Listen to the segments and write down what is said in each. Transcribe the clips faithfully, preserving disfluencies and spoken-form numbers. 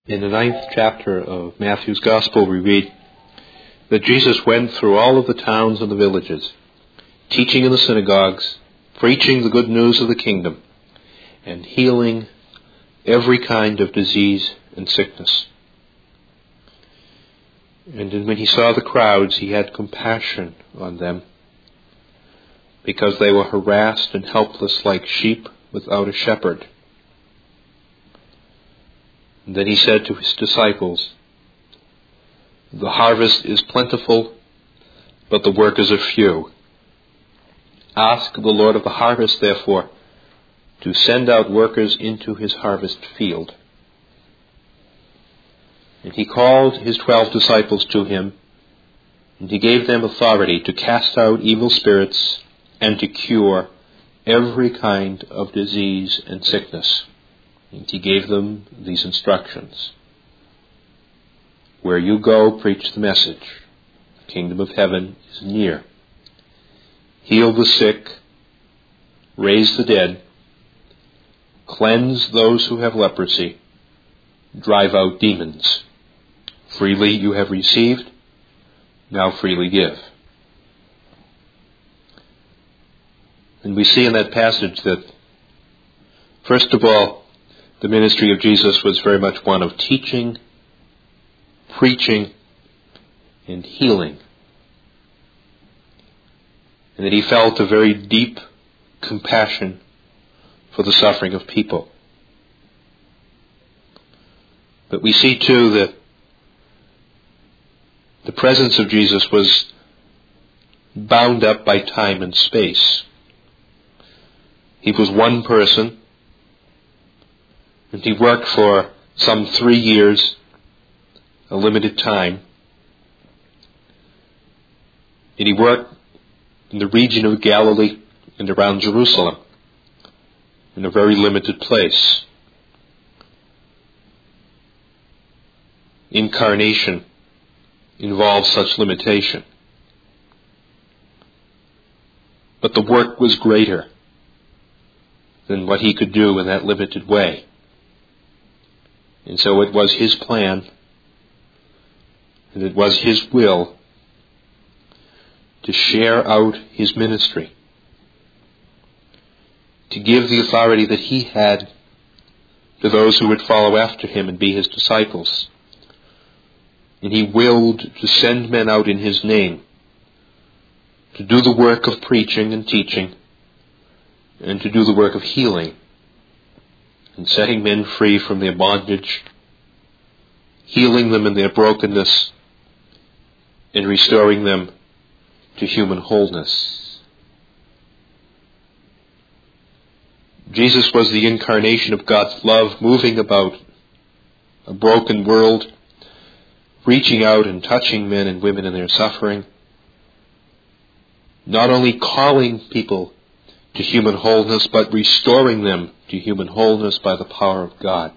In the ninth chapter of Matthew's Gospel, we read that Jesus went through all of the towns and the villages, teaching in the synagogues, preaching the good news of the kingdom, and healing every kind of disease and sickness. And when he saw the crowds, he had compassion on them, because they were harassed and helpless like sheep without a shepherd. And then he said to his disciples, "The harvest is plentiful, but the workers are few. Ask the Lord of the harvest, therefore, to send out workers into his harvest field." And he called his twelve disciples to him, and he gave them authority to cast out evil spirits and to cure every kind of disease and sickness. And he gave them these instructions: "Where you go, preach the message. The kingdom of heaven is near. Heal the sick, raise the dead, cleanse those who have leprosy, drive out demons. Freely you have received, now freely give." And we see in that passage that, first of all, the ministry of Jesus was very much one of teaching, preaching, and healing. And that he felt a very deep compassion for the suffering of people. But we see too that the presence of Jesus was bound up by time and space. He was one person, and he worked for some three years, a limited time. And he worked in the region of Galilee and around Jerusalem, in a very limited place. Incarnation involves such limitation. But the work was greater than what he could do in that limited way. And so it was his plan, and it was his will to share out his ministry, to give the authority that he had to those who would follow after him and be his disciples. And he willed to send men out in his name to do the work of preaching and teaching, and to do the work of healing and setting men free from their bondage, healing them in their brokenness, and restoring them to human wholeness. Jesus was the incarnation of God's love, moving about a broken world, reaching out and touching men and women in their suffering, not only calling people to human wholeness, but restoring them to human wholeness by the power of God.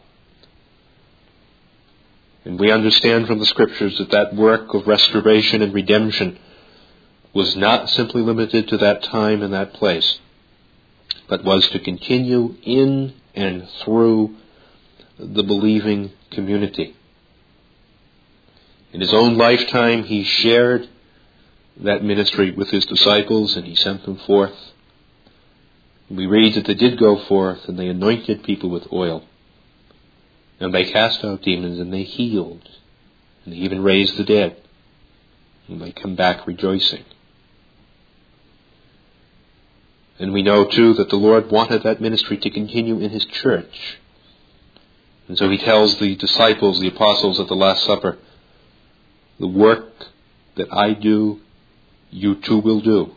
And we understand from the Scriptures that that work of restoration and redemption was not simply limited to that time and that place, but was to continue in and through the believing community. In his own lifetime, he shared that ministry with his disciples, and he sent them forth. We read that they did go forth, and they anointed people with oil, and they cast out demons, and they healed, and they even raised the dead, and they come back rejoicing. And we know too that the Lord wanted that ministry to continue in his church. And so he tells the disciples, the apostles at the Last Supper, "The work that I do, you too will do.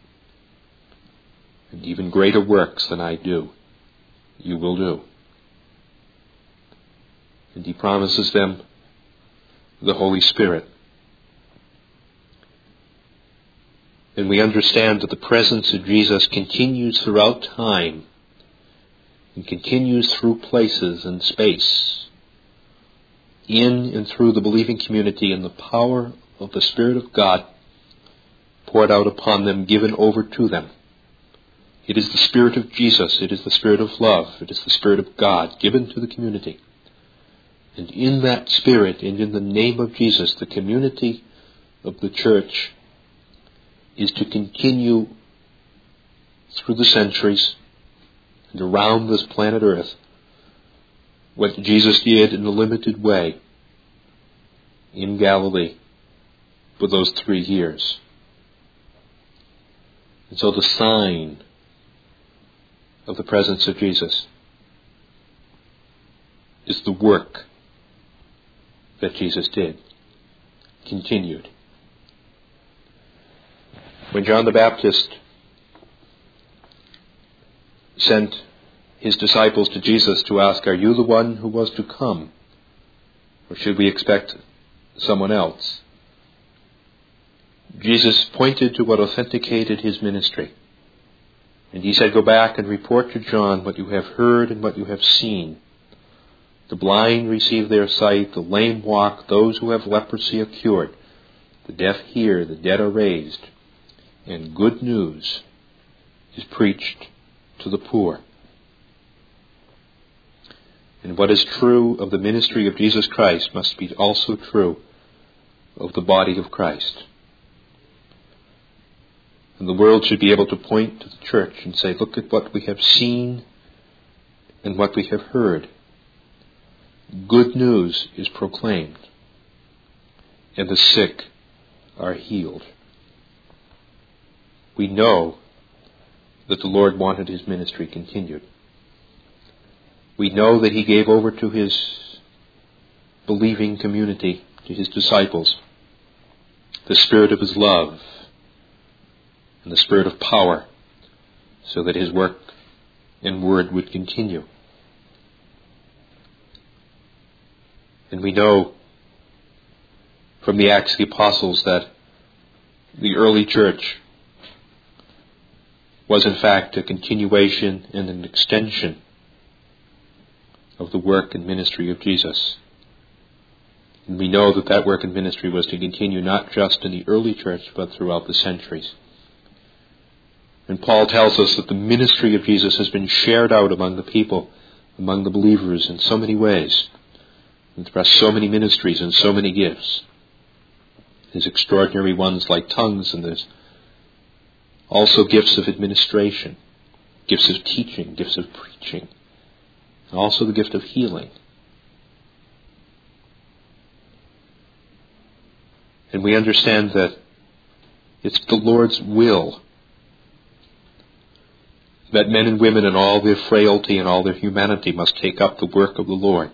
And even greater works than I do, you will do." And he promises them the Holy Spirit. And we understand that the presence of Jesus continues throughout time and continues through places and space, in and through the believing community, and the power of the Spirit of God poured out upon them, given over to them. It is the Spirit of Jesus, it is the Spirit of love, it is the Spirit of God given to the community And in that spirit and in the name of Jesus, the community of the church is to continue through the centuries and around this planet Earth what Jesus did in a limited way in Galilee for those three years. And so the sign of the presence of Jesus is the work that Jesus did, continued. When John the Baptist sent his disciples to Jesus to ask, "Are you the one who was to come? Or should we expect someone else?" Jesus pointed to what authenticated his ministry. And he said, "Go back and report to John what you have heard and what you have seen. The blind receive their sight, the lame walk, those who have leprosy are cured, the deaf hear, the dead are raised, and good news is preached to the poor." And what is true of the ministry of Jesus Christ must be also true of the body of Christ. And the world should be able to point to the church and say, "Look at what we have seen and what we have heard. Good news is proclaimed, and the sick are healed." We know that the Lord wanted his ministry continued. We know that he gave over to his believing community, to his disciples, the spirit of his love and the spirit of power, so that his work and word would continue. And we know from the Acts of the Apostles that the early church was in fact a continuation and an extension of the work and ministry of Jesus. And we know that that work and ministry was to continue not just in the early church, but throughout the centuries. And Paul tells us that the ministry of Jesus has been shared out among the people, among the believers in so many ways. And there are so many ministries and so many gifts. There's extraordinary ones like tongues, and there's also gifts of administration, gifts of teaching, gifts of preaching, and also the gift of healing. And we understand that it's the Lord's will that men and women in all their frailty and all their humanity must take up the work of the Lord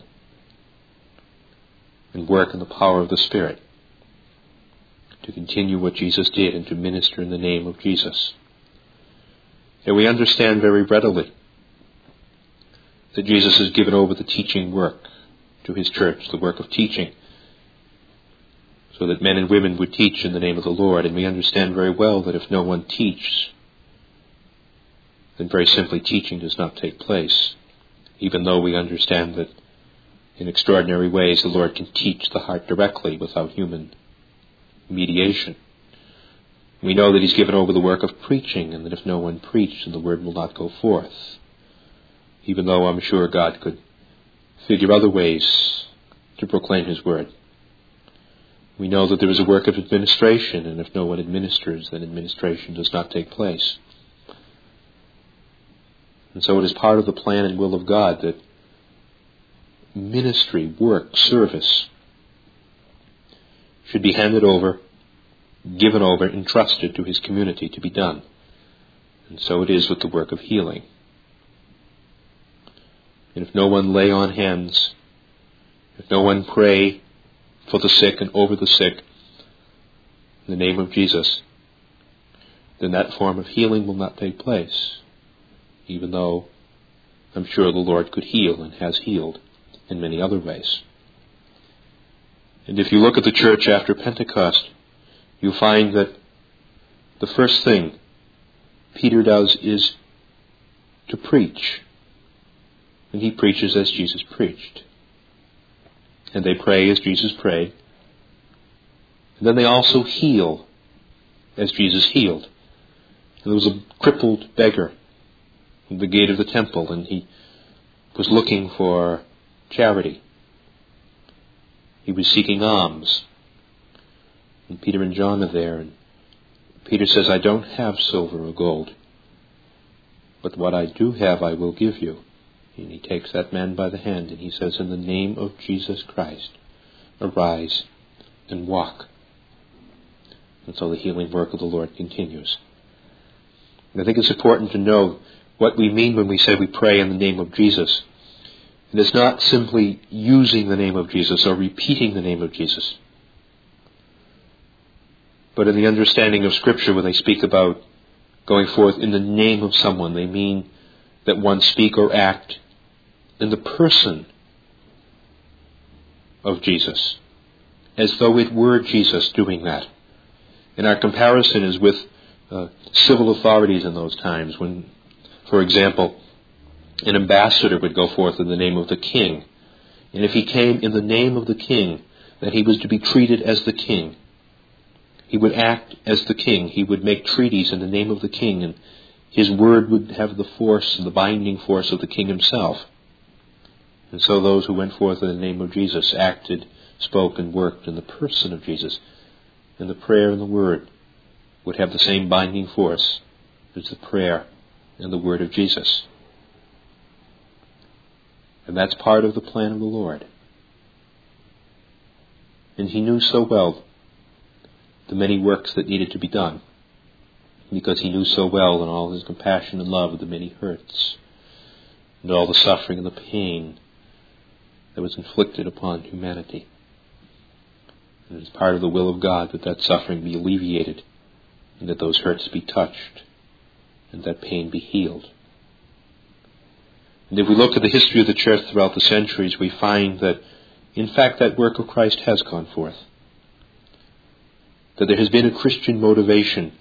and work in the power of the Spirit to continue what Jesus did and to minister in the name of Jesus. And we understand very readily that Jesus has given over the teaching work to his church, the work of teaching, so that men and women would teach in the name of the Lord. And we understand very well that if no one teaches, then very simply teaching does not take place, even though we understand that in extraordinary ways the Lord can teach the heart directly without human mediation. We know that he's given over the work of preaching, and that if no one preached, then the word will not go forth, even though I'm sure God could figure other ways to proclaim his word. We know that there is a work of administration, and if no one administers, then administration does not take place. And so it is part of the plan and will of God that ministry, work, service should be handed over, given over, entrusted to his community to be done. And so it is with the work of healing. And if no one lay on hands, if no one pray for the sick and over the sick in the name of Jesus, then that form of healing will not take place, even though I'm sure the Lord could heal and has healed in many other ways. And if you look at the church after Pentecost, you'll find that the first thing Peter does is to preach. And he preaches as Jesus preached. And they pray as Jesus prayed. And then they also heal as Jesus healed. And there was a crippled beggar at the gate of the temple, and he was looking for charity. He was seeking alms. And Peter and John are there, and Peter says, I don't have silver or gold, but what I do have I will give you. And he takes that man by the hand and he says, in the name of Jesus Christ, arise and walk. And so the healing work of the Lord continues. And I think it's important to know what we mean when we say we pray in the name of Jesus. And it's not simply using the name of Jesus or repeating the name of Jesus. But in the understanding of Scripture, when they speak about going forth in the name of someone, they mean that one speak or act in the person of Jesus, as though it were Jesus doing that. And our comparison is with uh, civil authorities in those times, when, for example, an ambassador would go forth in the name of the king. And if he came in the name of the king, that he was to be treated as the king. He would act as the king. He would make treaties in the name of the king, and his word would have the force and the binding force of the king himself. And so those who went forth in the name of Jesus acted, spoke, and worked in the person of Jesus. And the prayer and the word would have the same binding force as the prayer and the word of Jesus. And that's part of the plan of the Lord. And he knew so well the many works that needed to be done, because he knew so well in all his compassion and love of the many hurts and all the suffering and the pain that was inflicted upon humanity. And it is part of the will of God that that suffering be alleviated and that those hurts be touched and that pain be healed. And if we look at the history of the church throughout the centuries, we find that, in fact, that work of Christ has gone forth. That there has been a Christian motivation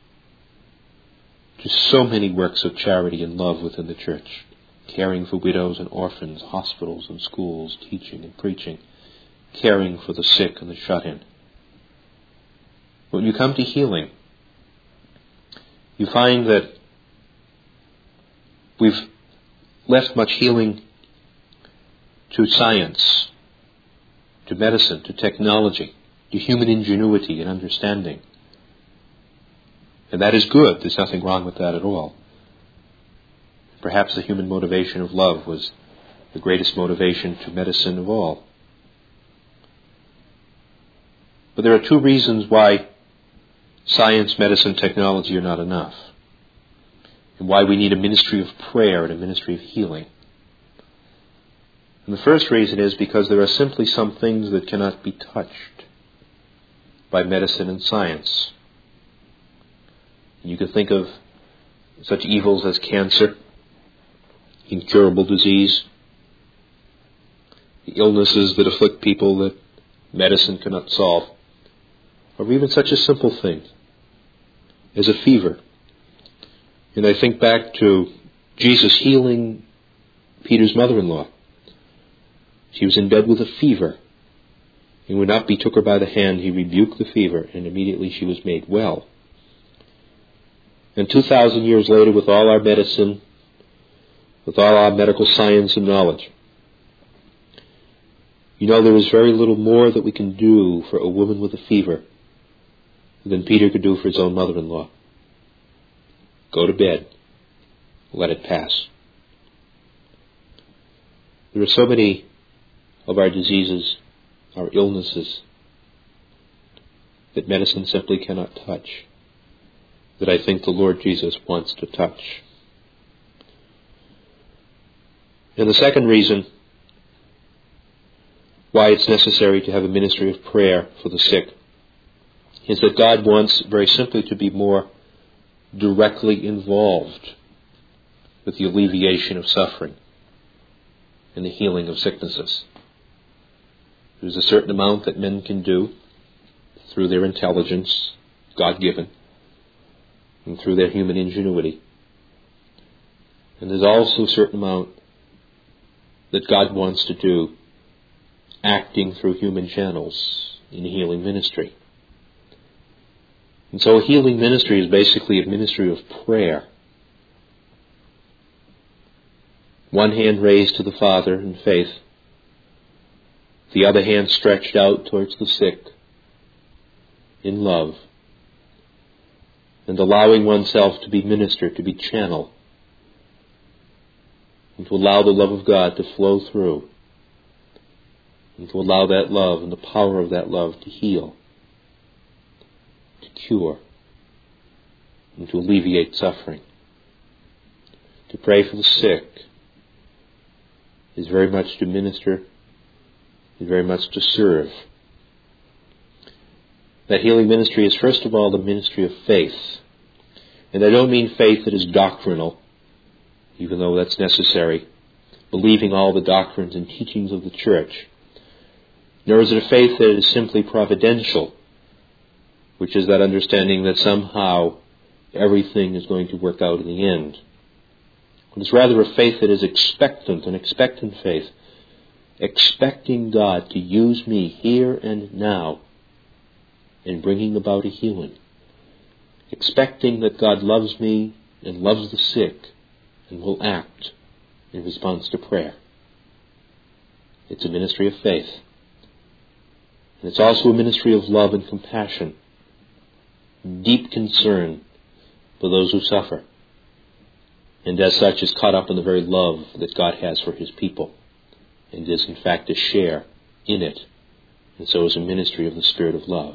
to so many works of charity and love within the church, caring for widows and orphans, hospitals and schools, teaching and preaching, caring for the sick and the shut-in. When you come to healing, you find that we've left much healing to science, to medicine, to technology, to human ingenuity and understanding. And that is good. There's nothing wrong with that at all. Perhaps the human motivation of love was the greatest motivation to medicine of all. But there are two reasons why science, medicine, technology are not enough, and why we need a ministry of prayer and a ministry of healing. And the first reason is because there are simply some things that cannot be touched by medicine and science. You can think of such evils as cancer, incurable disease, the illnesses that afflict people that medicine cannot solve, or even such a simple thing as a fever. And I think back to Jesus healing Peter's mother-in-law. She was in bed with a fever. And when up he took her by the hand, he rebuked the fever, and immediately she was made well. And two thousand years later, with all our medicine, with all our medical science and knowledge, you know, there is very little more that we can do for a woman with a fever than Peter could do for his own mother-in-law. Go to bed. Let it pass. There are so many of our diseases, our illnesses, that medicine simply cannot touch, that I think the Lord Jesus wants to touch. And the second reason why it's necessary to have a ministry of prayer for the sick is that God wants very simply to be more directly involved with the alleviation of suffering and the healing of sicknesses. There's a certain amount that men can do through their intelligence, God-given, and through their human ingenuity. And there's also a certain amount that God wants to do acting through human channels in healing ministry. And so a healing ministry is basically a ministry of prayer. One hand raised to the Father in faith, the other hand stretched out towards the sick in love, and allowing oneself to be ministered, to be channel, and to allow the love of God to flow through, and to allow that love and the power of that love to heal, to cure, and to alleviate suffering. To pray for the sick is very much to minister, is very much to serve. That healing ministry is first of all the ministry of faith. And I don't mean faith that is doctrinal, even though that's necessary, believing all the doctrines and teachings of the church. Nor is it a faith that is simply providential, which is that understanding that somehow everything is going to work out in the end. It is rather a faith that is expectant, an expectant faith, expecting God to use me here and now in bringing about a healing, expecting that God loves me and loves the sick and will act in response to prayer. It's a ministry of faith. And it's also a ministry of love and compassion, deep concern for those who suffer, and as such is caught up in the very love that God has for his people, and is in fact a share in it, and so is a ministry of the Spirit of love.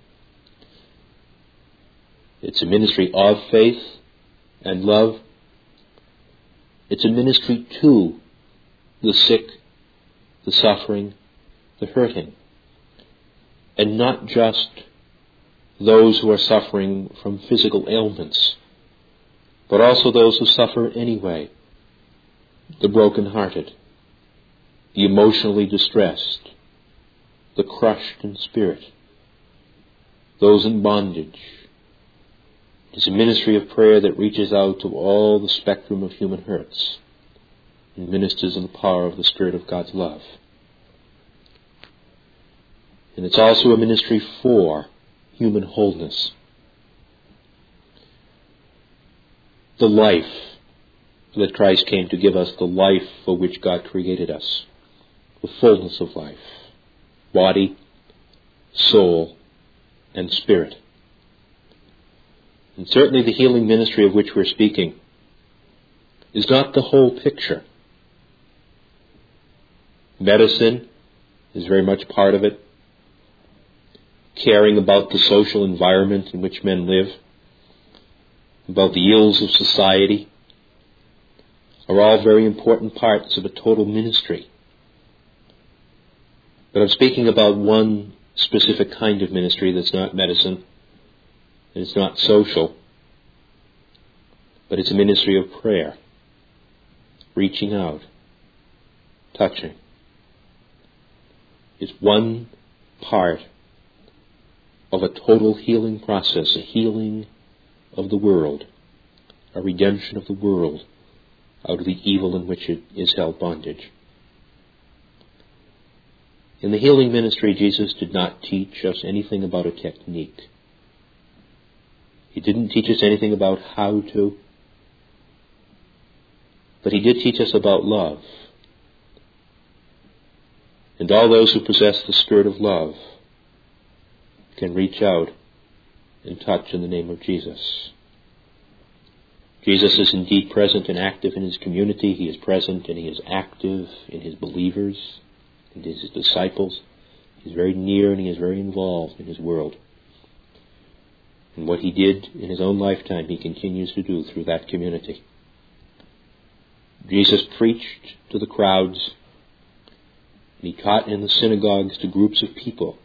It's a ministry of faith and love. It's a ministry to the sick, the suffering, the hurting, and not just those who are suffering from physical ailments, but also those who suffer anyway, the broken-hearted, the emotionally distressed, the crushed in spirit, those in bondage. It is a ministry of prayer that reaches out to all the spectrum of human hurts and ministers in the power of the Spirit of God's love. And it's also a ministry for human wholeness. The life that Christ came to give us, the life for which God created us, the fullness of life, body, soul, and spirit. And certainly the healing ministry of which we're speaking is not the whole picture. Medicine is very much part of it. Caring about the social environment in which men live, about the ills of society, are all very important parts of a total ministry. But I'm speaking about one specific kind of ministry that's not medicine, and it's not social, but it's a ministry of prayer, reaching out, touching. It's one part of a total healing process, a healing of the world, a redemption of the world out of the evil in which it is held bondage. In the healing ministry, Jesus did not teach us anything about a technique. He didn't teach us anything about how to, but he did teach us about love. And all those who possess the Spirit of love can reach out and touch in the name of Jesus. Jesus is indeed present and active in his community. He is present and he is active in his believers and his disciples. He is very near and he is very involved in his world. And what he did in his own lifetime, he continues to do through that community. Jesus preached to the crowds, and he taught in the synagogues to groups of people.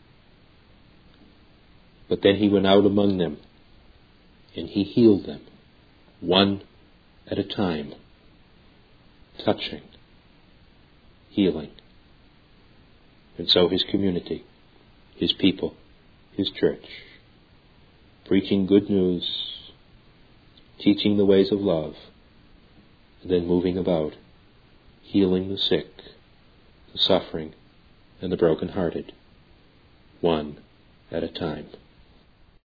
But then he went out among them, and he healed them, one at a time, touching, healing. And so his community, his people, his church, preaching good news, teaching the ways of love, and then moving about, healing the sick, the suffering, and the broken-hearted, one at a time.